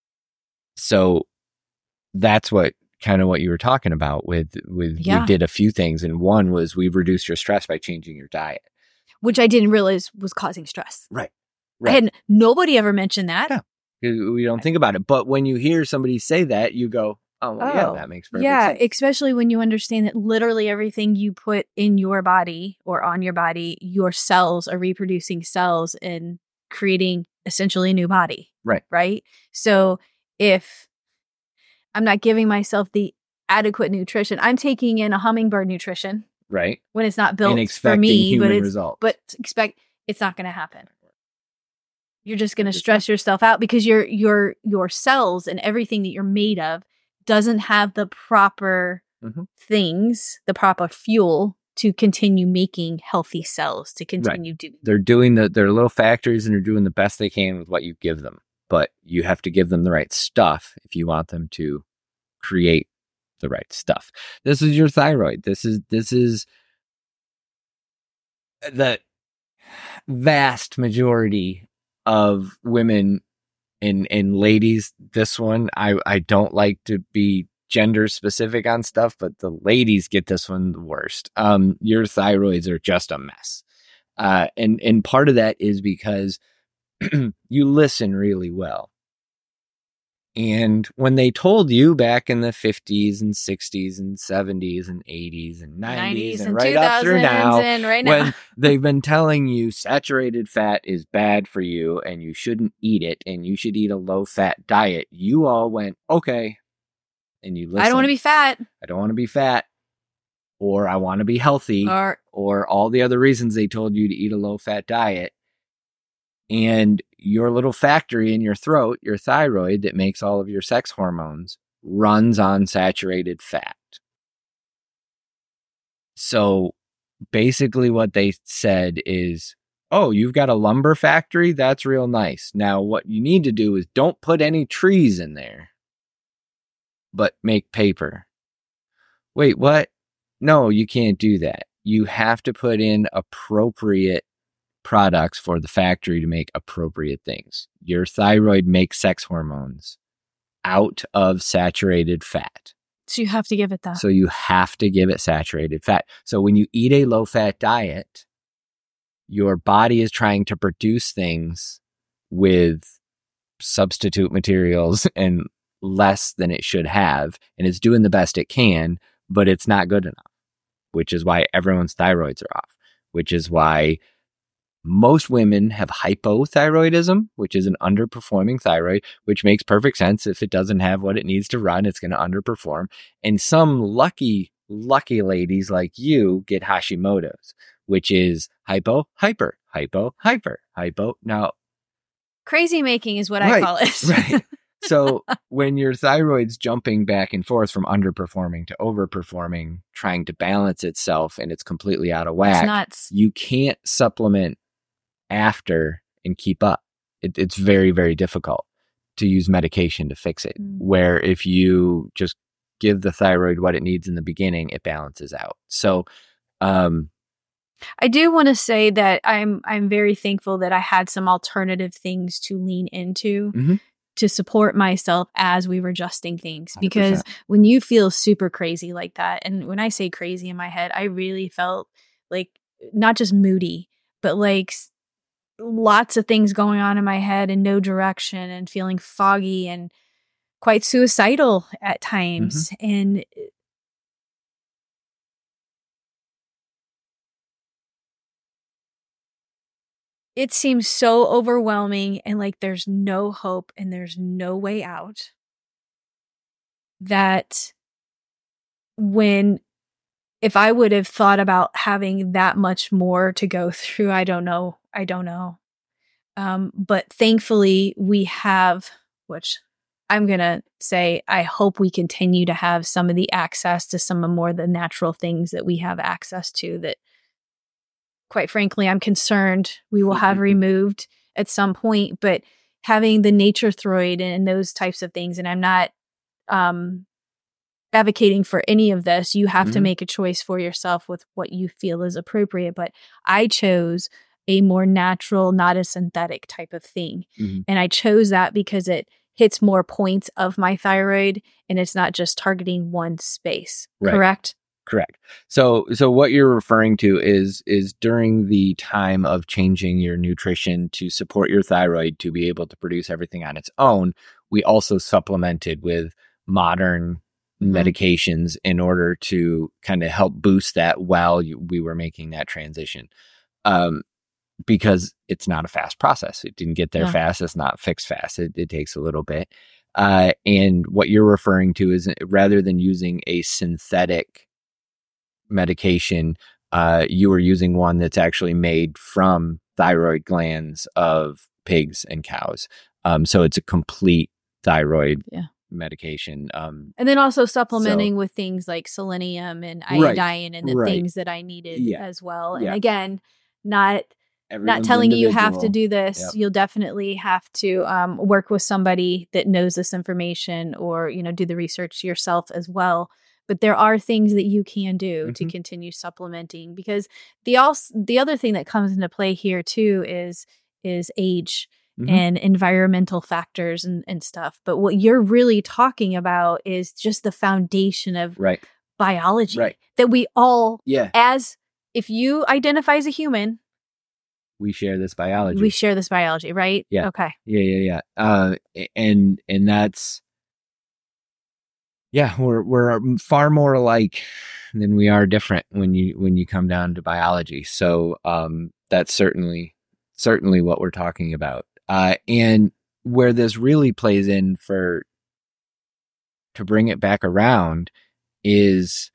so that's what kind of what you were talking about with with Yeah. we did a few things, and one was we reduced your stress by changing your diet. Which I didn't realize was causing stress. Right. I had nobody ever mentioned that. Yeah. We don't think about it, but when you hear somebody say that, you go, Oh, well, yeah, that makes perfect yeah, sense. especially when you understand that literally everything you put in your body or on your body, your cells are reproducing cells and creating essentially a new body. Right. Right. So if I'm not giving myself the adequate nutrition, I'm taking in a hummingbird nutrition. Right. When it's not built and expecting for me, human but it's, results. but expect it's not going to happen. You're just going to stress yourself out because your your your cells and everything that you're made of doesn't have the proper mm-hmm. things, the proper fuel to continue making healthy cells, to continue right. doing. They're doing the they're little factories and they're doing the best they can with what you give them. But you have to give them the right stuff if you want them to create the right stuff. This is your thyroid. This is this is the vast majority of women and and ladies. This one, I I don't like to be gender specific on stuff, but the ladies get this one the worst. Um, your thyroids are just a mess, uh, and and part of that is because you listen really well. And when they told you back in the fifties and sixties and seventies and eighties and nineties, and, and right up through now, right now, when they've been telling you saturated fat is bad for you and you shouldn't eat it and you should eat a low fat diet, you all went, okay. And you listened. I don't want to be fat. I don't want to be fat. Or I want to be healthy. Or, or all the other reasons they told you to eat a low fat diet. And your little factory in your throat, your thyroid that makes all of your sex hormones, runs on saturated fat. So basically what they said is, oh, you've got a lumber factory? That's real nice. Now what you need to do is don't put any trees in there, but make paper. Wait, what? No, you can't do that. You have to put in appropriate products for the factory to make appropriate things. Your thyroid makes sex hormones out of saturated fat. So you have to give it that. So you have to give it saturated fat. So when you eat a low-fat diet, your body is trying to produce things with substitute materials and less than it should have, and it's doing the best it can, but it's not good enough, which is why everyone's thyroids are off, which is why most women have hypothyroidism, which is an underperforming thyroid, which makes perfect sense. If it doesn't have what it needs to run, it's going to underperform. And some lucky, lucky ladies like you get Hashimoto's, which is hypo, hyper, hypo, hyper, hypo. Now, crazy making is what right, I call it. Right. So when your thyroid's jumping back and forth from underperforming to overperforming, trying to balance itself, and it's completely out of whack, it's nuts. You can't supplement after and keep up. It, it's very, very difficult to use medication to fix it. Mm. Where if you just give the thyroid what it needs in the beginning, it balances out. So, um, I do want to say that I'm I'm very thankful that I had some alternative things to lean into. Mm-hmm. To support myself as we were adjusting things. Because one hundred percent. When you feel super crazy like that, and when I say crazy in my head, I really felt like not just moody, but like lots of things going on in my head and no direction and feeling foggy and quite suicidal at times. Mm-hmm. And it seems so overwhelming and like there's no hope and there's no way out, that when, if I would have thought about having that much more to go through, I don't know. I don't know. Um, but thankfully we have, which I'm going to say, I hope we continue to have some of the access to some of more of the natural things that we have access to that, quite frankly, I'm concerned we will have removed at some point, but having the nature throid and those types of things, and I'm not um, advocating for any of this. You have mm-hmm. to make a choice for yourself with what you feel is appropriate, but I chose a more natural, not a synthetic type of thing. Mm-hmm. And I chose that because it hits more points of my thyroid and it's not just targeting one space, right. Correct? Correct. So, so what you're referring to is, is during the time of changing your nutrition to support your thyroid to be able to produce everything on its own, we also supplemented with modern mm-hmm. medications in order to kind of help boost that while you, we were making that transition. Um, because it's not a fast process. It didn't get there yeah. fast. It's not fixed fast. It, it takes a little bit. Uh, and what you're referring to is rather than using a synthetic medication, uh, you were using one that's actually made from thyroid glands of pigs and cows. Um, so it's a complete thyroid yeah. medication. Um, and then also supplementing so, with things like selenium and iodine right, and the right. things that I needed yeah. as well. And yeah. again, not Everyone's not telling you you have to do this. Yep. You'll definitely have to um, work with somebody that knows this information, or, you know, do the research yourself as well. But there are things that you can do mm-hmm. to continue supplementing, because the also the other thing that comes into play here too is is age mm-hmm. and environmental factors and, and stuff. But what you're really talking about is just the foundation of right. biology right. that we all, yeah. as if you identify as a human, we share this biology. We share this biology, right? Yeah. Okay. Yeah, yeah, yeah. Uh, and and that's yeah, we're we're far more alike than we are different when you when you come down to biology. So um, that's certainly certainly what we're talking about. Uh, and where this really plays in for to bring it back around is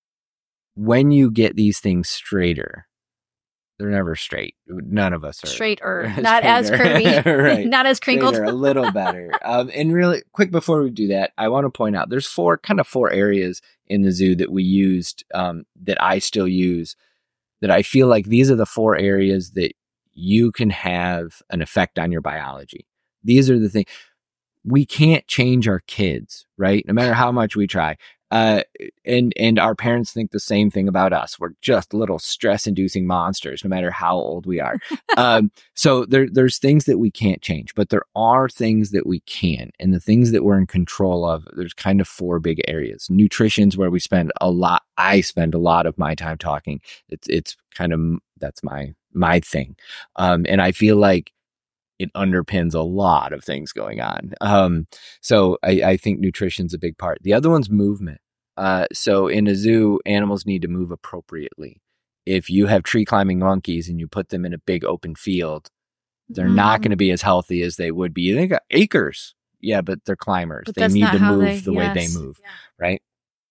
when you get these things straighter. They're never straight. None of us are straighter, not as curvy, right? Not as crinkled. Straighter, a little better. Um, and really quick before we do that, I want to point out there's four kind of four areas in the zoo that we used um, that I still use. That I feel like these are the four areas that you can have an effect on your biology. These are the things we can't change our kids, right? No matter how much we try. Uh, and, and our parents think the same thing about us. We're just little stress inducing monsters, no matter how old we are. um, so there, there's things that we can't change, but there are things that we can. And the things that we're in control of, there's kind of four big areas. Nutrition's where we spend a lot. I spend a lot of my time talking. It's, it's kind of, that's my, my thing. Um, and I feel like it underpins a lot of things going on. Um, so I, I think nutrition's a big part. The other one's movement. Uh, so in a zoo, animals need to move appropriately. If you have tree climbing monkeys and you put them in a big open field, they're mm. not going to be as healthy as they would be. They got acres. Yeah, but they're climbers. But they need to move they, the yes. way they move, yeah. right?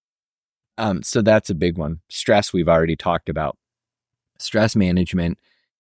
Um, so that's a big one. Stress, we've already talked about. Stress management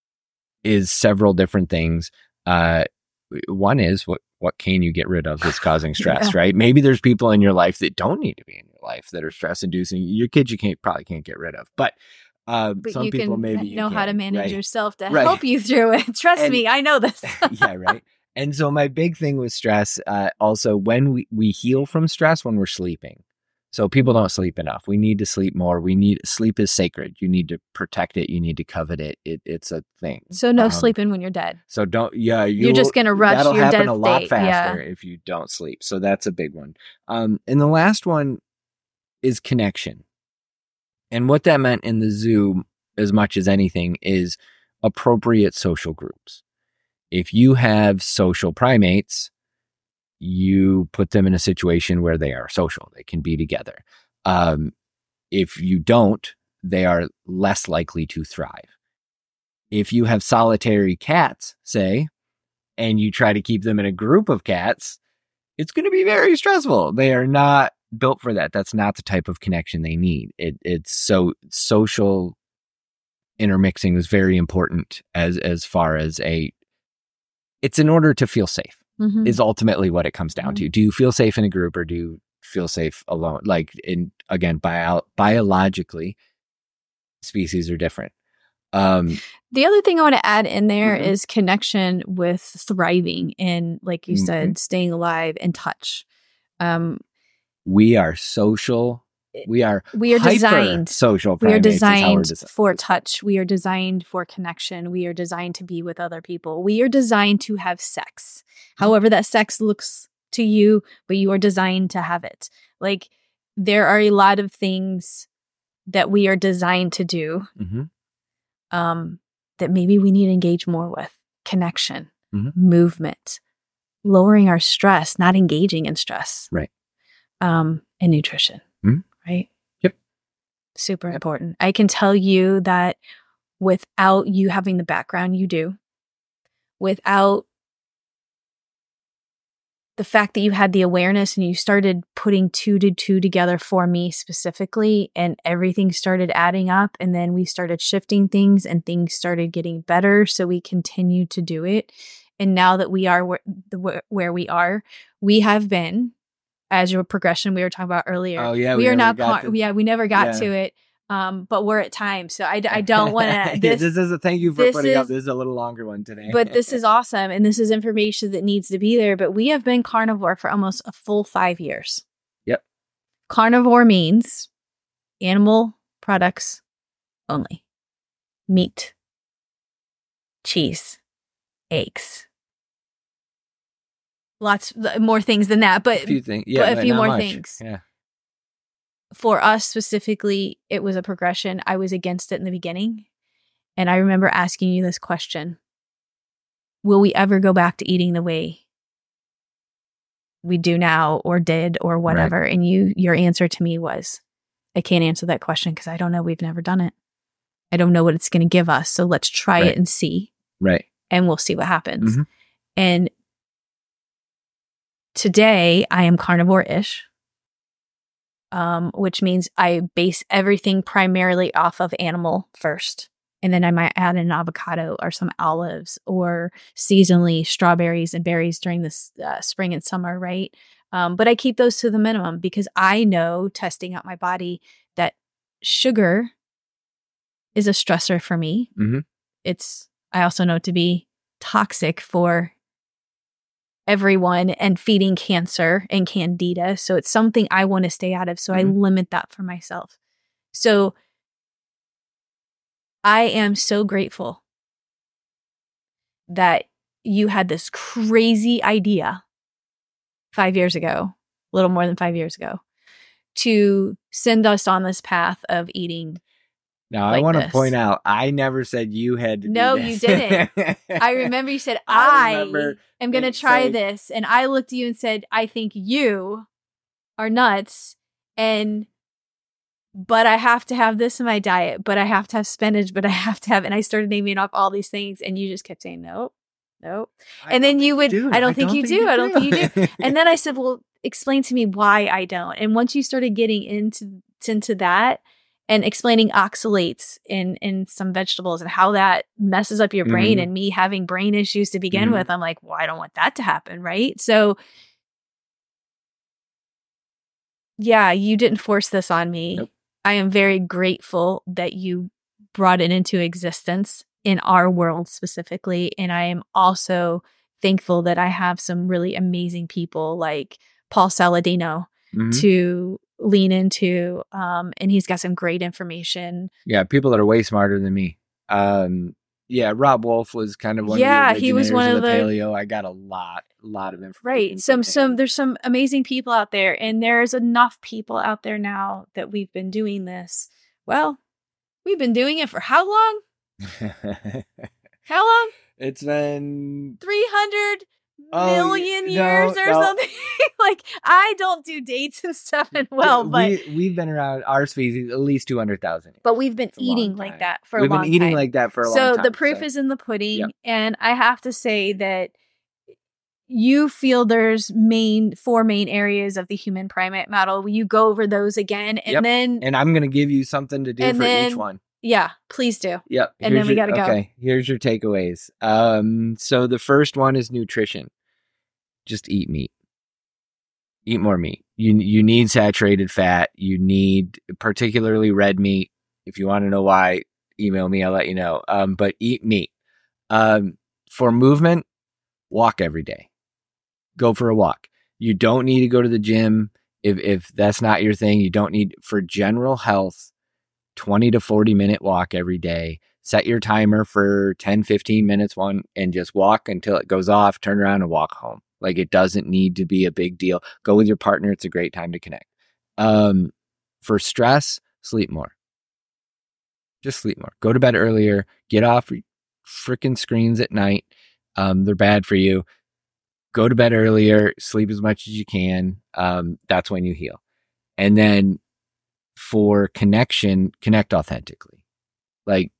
is several different things. Uh, one is what, what can you get rid of that's causing stress, yeah. right? Maybe there's people in your life that don't need to be in your life that are stress inducing. Your kids, you can't probably can't get rid of, but, uh, but some you people can maybe you know can, how to manage right? yourself to right. help you through it. Trust and, me, I know this. yeah, right. And so my big thing with stress, uh, also when we, we heal from stress when we're sleeping. So people don't sleep enough. We need to sleep more. We need sleep is sacred. You need to protect it. You need to covet it. it it's a thing. So no um, sleeping when you're dead. So don't. Yeah, you're just gonna rush. That'll your happen death a lot state. faster yeah. if you don't sleep. So that's a big one. Um, and the last one is connection. And what that meant in the zoo, as much as anything, is appropriate social groups. If you have social primates, you put them in a situation where they are social. They can be together. Um, if you don't, they are less likely to thrive. If you have solitary cats, say, and you try to keep them in a group of cats, it's going to be very stressful. They are not built for that. That's not the type of connection they need. It, it's so social intermixing is very important as, as far as a, it's in order to feel safe. Mm-hmm. Is ultimately what it comes down mm-hmm. to. Do you feel safe in a group or do you feel safe alone? Like, in again, bio- biologically, species are different. Um, the other thing I want to add in there mm-hmm. is connection with thriving and, like you mm-hmm. said, staying alive and touch. Um, we are social. We are we are designed social. We are designed desi- for touch. We are designed for connection. We are designed to be with other people. We are designed to have sex. However that sex looks to you, but you are designed to have it. Like, there are a lot of things that we are designed to do mm-hmm. um, that maybe we need to engage more with. Connection, mm-hmm. movement, lowering our stress, not engaging in stress. Right. um, and nutrition, Mhm. right? Yep. Super important. I can tell you that without you having the background you do, without the fact that you had the awareness and you started putting two to two together for me specifically, and everything started adding up, and then we started shifting things and things started getting better. So we continued to do it. And now that we are where, the, where we are, we have been, as your progression we were talking about earlier. Oh, yeah, we, we are never not, got par- to- yeah, we never got Yeah. to it. Um, but we're at time. So I, I don't want to, this, this, this is a thank you for this putting up. is- This is a little longer one today. but this is awesome. And this is information that needs to be there. But we have been carnivore for almost a full five years. Yep. Carnivore means animal products only. Meat, cheese, eggs. Lots more things than that, but a few things. Yeah, but a but few not more much. things. Yeah. For us specifically, it was a progression. I was against it in the beginning. And I remember asking you this question. Will we ever go back to eating the way we do now or did or whatever? Right. And you, your answer to me was, I can't answer that question because I don't know. We've never done it. I don't know what it's going to give us. So let's try right. it and see. Right. And we'll see what happens. Mm-hmm. And today I am carnivore-ish. Um, which means I base everything primarily off of animal first. And then I might add an avocado or some olives or seasonally strawberries and berries during this uh, spring and summer, right? Um, but I keep those to the minimum because I know, testing out my body, that sugar is a stressor for me. Mm-hmm. It's, I also know it to be toxic for everyone and feeding cancer and candida. So it's something I want to stay out of. So mm-hmm. I limit that for myself. So I am so grateful that you had this crazy idea five years ago, a little more than five years ago, to send us on this path of eating. Now, like I want to this. point out, I never said you had to No, do this. you didn't. I remember you said, I, I, remember am going to try saying, this. And I looked at you and said, I think you are nuts. And, but I have to have this in my diet, but I have to have spinach, but I have to have, and I started naming off all these things. And you just kept saying, nope, nope. I And then you would, do. I don't I think don't you think do. you I don't do. think you do. And then I said, well, explain to me why I don't. And once you started getting into, into that, and explaining oxalates in, in some vegetables and how that messes up your brain Mm-hmm. and me having brain issues to begin Mm-hmm. with, I'm like, well, I don't want that to happen, right? So, yeah, you didn't force this on me. Nope. I am very grateful that you brought it into existence in our world specifically. And I am also thankful that I have some really amazing people like Paul Saladino Mm-hmm. to lean into, um, and he's got some great information. Yeah, people that are way smarter than me. Um, yeah, Rob Wolf was kind of one Yeah, of the he was one originators of the- paleo. I got a lot, lot of information. Right. from Some, some, him. there's some amazing people out there, and there's enough people out there now that we've been doing this. Well, we've been doing it for how long? How long? It's been three hundred Oh, million no, years or no. something. Like, I don't do dates and stuff and well, but we, we've been around our species at least two hundred thousand. but we've been It's a long eating time. like that for We've a long been eating time. like that for a so long time. the proof so. is in the pudding. Yep. And I have to say that you feel there's main four main areas of the human primate model. Will you go over those again? And Yep. then, And I'm going to give you something to do And for then- each one. yeah, please do. Yep. And then here's we your- gotta go. Okay, here's your takeaways. Um, so the first one is nutrition. Just eat meat. Eat more meat. You you need saturated fat. You need particularly red meat. If you want to know why, email me. I'll let you know. Um, but eat meat. Um, for movement, walk every day. Go for a walk. You don't need to go to the gym if if that's not your thing. You don't need, for general health, twenty to forty minute walk every day. Set your timer for ten, fifteen minutes one and just walk until it goes off, turn around and walk home. Like, it doesn't need to be a big deal. Go with your partner. It's a great time to connect. Um, for stress, sleep more. Just sleep more. Go to bed earlier. Get off freaking screens at night. Um, they're bad for you. go to bed earlier, sleep as much as you can. Um, that's when you heal. And then for connection, connect authentically. Like,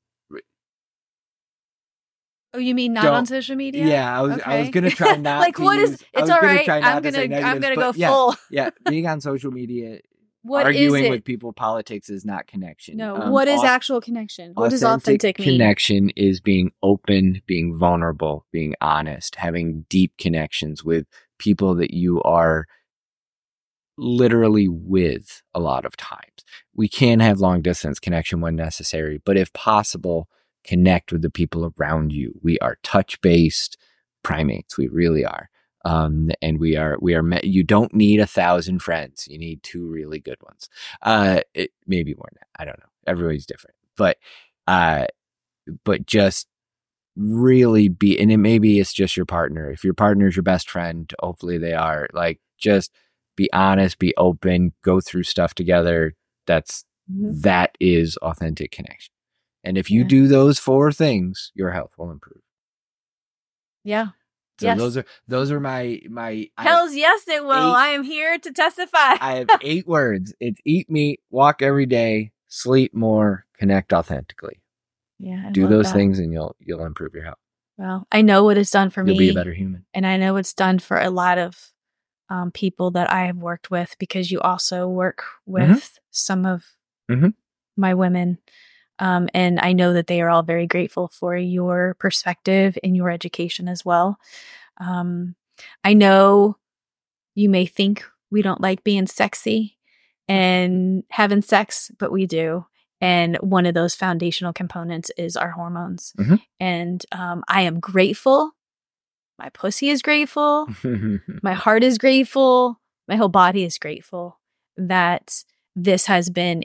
oh, you mean not Don't- on social media? yeah, I was Okay. I was gonna try not like to what is? use- I It's was all gonna right. try not I'm to say gonna I'm negatives, gonna go but yeah, full. yeah, being on social media, What is arguing it? with people, politics is not connection. No. Um, what is au- actual connection? What does authentic mean? connection is being open, being vulnerable, being honest, having deep connections with people that you are literally with a lot of times. We can have long distance connection when necessary, but if possible, connect with the people around you. We are touch based primates. We really are. Um, and we are, we are, met, you don't need a thousand friends. You need two really good ones. Uh, it, maybe more than that. I don't know. Everybody's different, but, uh, but just really be, and it maybe it's just your partner. If your partner is your best friend, hopefully they are, like, just be honest, be open, go through stuff together. That's, Mhm. that is authentic connection. And if you Yeah. do those four things, your health will improve. Yeah. So Yes. those are those are my my I, Hells yes, it will. eight- I am here to testify. I have eight words. It's eat meat, walk every day, sleep more, connect authentically. yeah. I Do love those that. things and you'll you'll improve your health. Well, I know what it's done for You'll me. be a better human. And I know it's done for a lot of um, people that I have worked with, because you also work with Mhm. some of Mhm. my women. Um, and I know that they are all very grateful for your perspective and your education as well. Um, I know you may think we don't like being sexy and having sex, but we do. And one of those foundational components is our hormones. Mhm. And um, I am grateful. My pussy is grateful. My heart is grateful. My whole body is grateful that this has been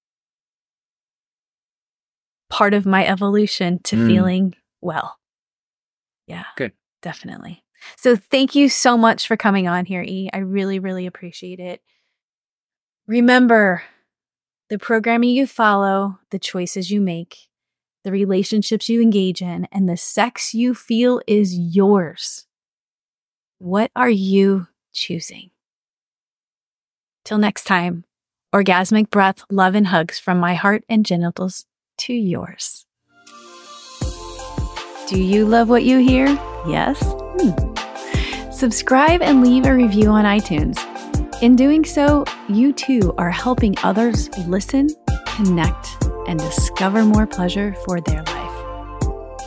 part of my evolution to Mm. feeling well. Yeah. Good. Definitely. So thank you so much for coming on here, E. I really, really appreciate it. Remember, the programming you follow, the choices you make, the relationships you engage in, and the sex you feel is yours. What are you choosing? Till next time, orgasmic breath, love, and hugs from my heart and genitals to yours. Do you love what you hear? Yes? Hmm. Subscribe and leave a review on iTunes. In doing so, you too are helping others listen, connect, and discover more pleasure for their life.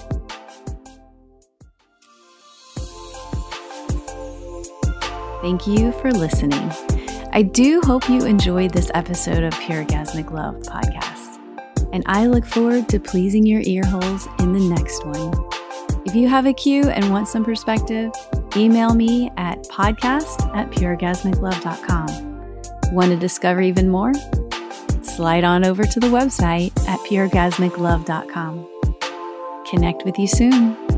Thank you for listening. I do hope you enjoyed this episode of Pure Orgasmic Love podcast, and I look forward to pleasing your ear holes in the next one. If you have a cue and want some perspective, email me at podcast at pure orgasmic love dot com. Want to discover even more? Slide on over to the website at pure orgasmic love dot com. Connect with you soon.